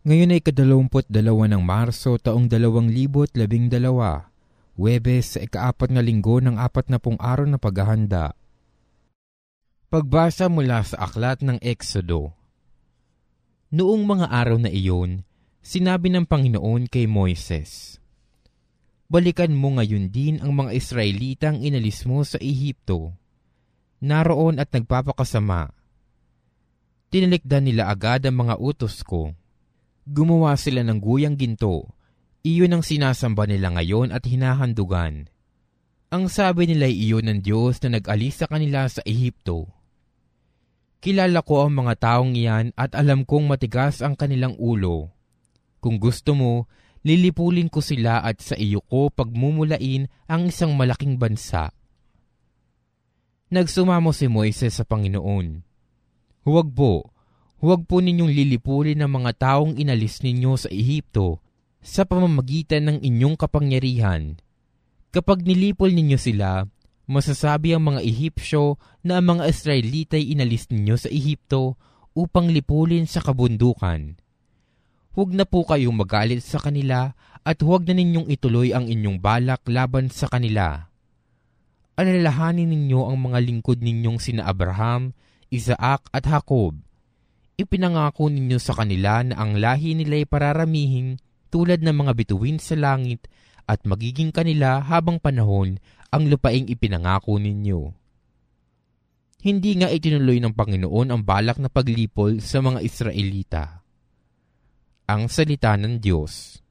Ngayon ay 22 ng Marso taong 2012, Huwebes sa ika-4 na linggo ng 40 araw na paghahanda. Pagbasa mula sa aklat ng Exodo. Noong mga araw na iyon, sinabi ng Panginoon kay Moises, "Balikan mo ngayon din ang mga Israelitang inalis mo sa Ehipto. Naroon at nagpapakasama. Tinalikdan nila agad ang mga utos ko. Gumawa sila ng guyang ginto. Iyon ang sinasamba nila ngayon at hinahandugan. Ang sabi nila ay iyon ng Diyos na nag-alis sa kanila sa Ehipto. Kilala ko ang mga taong iyan at alam kong matigas ang kanilang ulo. Kung gusto mo, lilipulin ko sila at sa iyo ko pagmumulain ang isang malaking bansa." Nagsumamo si Moises sa Panginoon. Huwag po ninyong lilipulin ang mga taong inalis ninyo sa Ehipto sa pamamagitan ng inyong kapangyarihan. Kapag nilipol ninyo sila, masasabi ang mga Ehipsyo na ang mga Israelita'y inalis ninyo sa Ehipto upang lipulin sa kabundukan. Huwag na po kayong magalit sa kanila at huwag na ninyong ituloy ang inyong balak laban sa kanila. Alalahanin ninyo ang mga lingkod ninyong sina Abraham, Isaac at Jacob. Ipinangako ninyo sa kanila na ang lahi nila'y pararamihing tulad ng mga bituin sa langit at magiging kanila habang panahon ang lupaing ipinangako ninyo." Hindi nga itinuloy ng Panginoon ang balak na paglipol sa mga Israelita. Ang salita ng Diyos.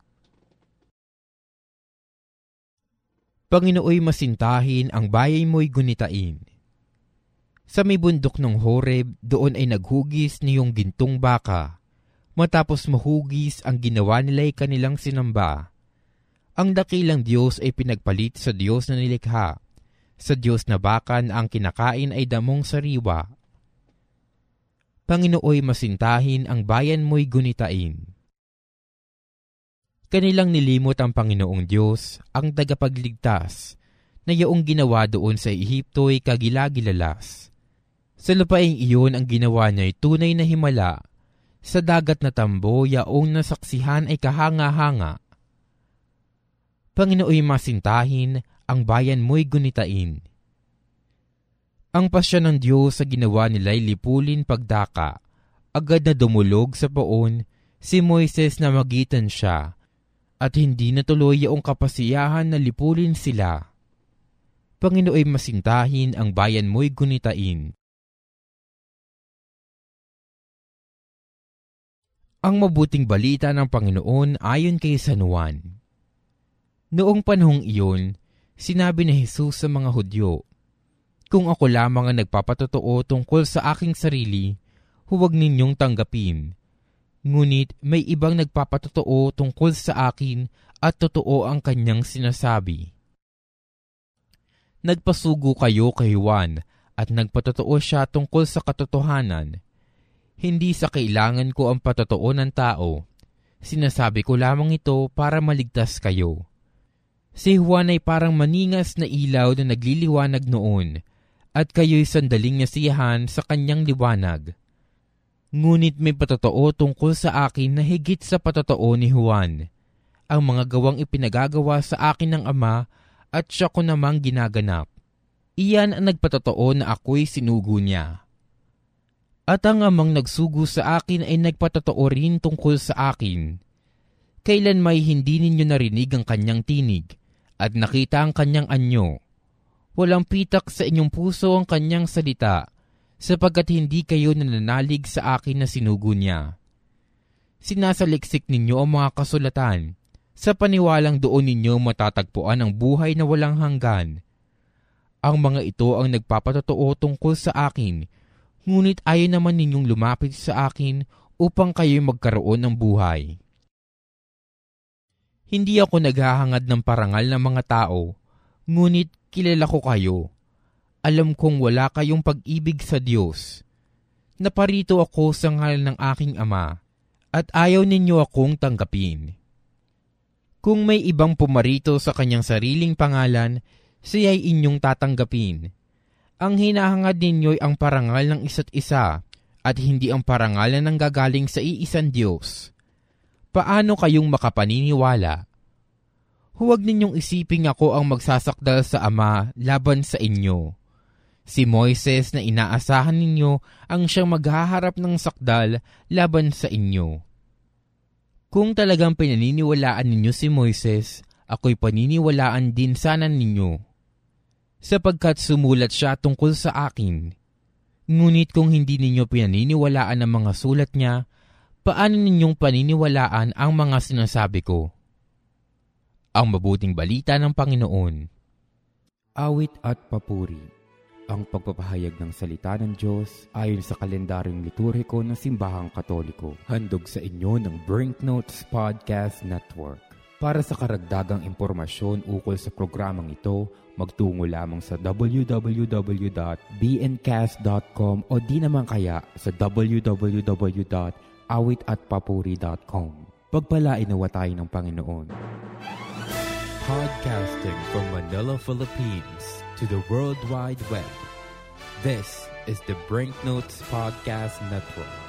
Panginooy masintahin, ang bayay mo'y gunitain. Sa may bundok ng Horeb, doon ay naghugis niyong gintong baka. Matapos mahugis, ang ginawa nila'y kanilang sinamba. Ang dakilang Diyos ay pinagpalit sa Diyos na nilikha. Sa Diyos na baka na ang kinakain ay damong sariwa. Panginooy masintahin, ang bayan mo'y gunitain. Kanilang nilimot ang Panginoong Diyos, ang tagapagligtas, na yaong ginawa doon sa Ehipto'y kagilagilalas. Sa lupaing iyon ang ginawa niya'y tunay na himala. Sa dagat na tambo, yaong nasaksihan ay kahanga-hanga. Panginooy masintahin, ang bayan mo'y gunitain. Ang pasya ng Diyos sa ginawa nila'y lipulin pagdaka. Agad na dumulog sa poon si Moises na magitan siya, at hindi natuloy yaong kapasiyahan na lipulin sila. Panginooy masintahin, ang bayan mo'y gunitain. Ang mabuting balita ng Panginoon ayon kay San Juan. Noong panahong iyon, sinabi ni Jesus sa mga Hudyo, "Kung ako lamang ang nagpapatotoo tungkol sa aking sarili, huwag ninyong tanggapin. Ngunit may ibang nagpapatotoo tungkol sa akin at totoo ang kanyang sinasabi. Nagpasugo kayo kay Juan at nagpatotoo siya tungkol sa katotohanan. Hindi sa kailangan ko ang patotoo ng tao. Sinasabi ko lamang ito para maligtas kayo. Si Juan ay parang maningas na ilaw na nagliliwanag noon, at kayo'y sandaling nasiyahan sa kanyang liwanag. Ngunit may patotoo tungkol sa akin na higit sa patotoo ni Juan. Ang mga gawang ipinagagawa sa akin ng Ama at siya ko namang ginaganap. Iyan ang nagpatotoo na ako'y sinugo niya. At ang Amang nagsugo sa akin ay nagpatotoo rin tungkol sa akin. Kailan may hindi ninyo narinig ang kanyang tinig at nakita ang kanyang anyo. Walang pitak sa inyong puso ang kanyang salita, sapagkat hindi kayo nananalig sa akin na sinugo niya. Sinasaliksik ninyo ang mga kasulatan, sa paniwalang doon ninyo matatagpuan ang buhay na walang hanggan. Ang mga ito ang nagpapatotoo tungkol sa akin, ngunit ayaw naman ninyong lumapit sa akin upang kayo'y magkaroon ng buhay. Hindi ako naghahangad ng parangal ng mga tao, ngunit kilala ko kayo. Alam kong wala kayong pag-ibig sa Diyos. Naparito ako sa ngalan ng aking Ama, at ayaw ninyo akong tanggapin. Kung may ibang pumarito sa kanyang sariling pangalan, siya'y inyong tatanggapin. Ang hinahangad ninyo'y ang parangal ng isa't isa, at hindi ang parangal na nanggagaling sa iisang Diyos. paano kayong makapaniniwala? Huwag ninyong isiping ako ang magsasakdal sa Ama laban sa inyo. Si Moises na inaasahan ninyo ang siyang maghaharap ng sakdal laban sa inyo. Kung talagang pinaniniwalaan ninyo si Moises, ako'y paniniwalaan din sana ninyo. Sapagkat sumulat siya tungkol sa akin. Ngunit kung hindi ninyo pinaniniwalaan ang mga sulat niya, paano ninyong paniniwalaan ang mga sinasabi ko? Ang mabuting balita ng Panginoon. Awit at papuri. Ang pagpapahayag ng salita ng Diyos ayon sa kalendaryong liturhiko ng Simbahang Katoliko. Handog sa inyo ng Brinknotes Podcast Network. Para sa karagdagang impormasyon ukol sa programang ito, magtungo lamang sa www.bncast.com o di naman kaya sa www.awitatpapuri.com. Pagpalain nawa tayo ng Panginoon. Podcasting from Manila, Philippines to the World Wide Web. This is the Brinknotes Podcast Network.